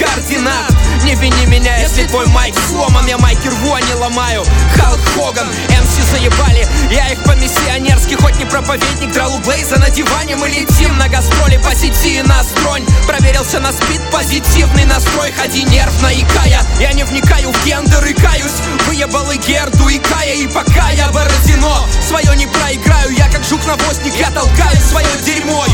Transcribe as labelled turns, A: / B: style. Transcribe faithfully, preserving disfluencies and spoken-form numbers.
A: координат. Не вини меня, если твой майк сломан. Я майки рву, а не ломаю. Халк Хоган, эм си заебали. Я их по-миссионерски, хоть не проповедник. Драл у Блейза на диване. Мы летим на гастроли по сети. Настроен, проверился на спид. Позитивный настрой, ходи нервно икая. Я не вникаю в гендер и каюсь. Выебал и Герду, и Кая. И пока я Бородино свое не проиграю. Я как жук-навозник, я толкаю свое дерьмо.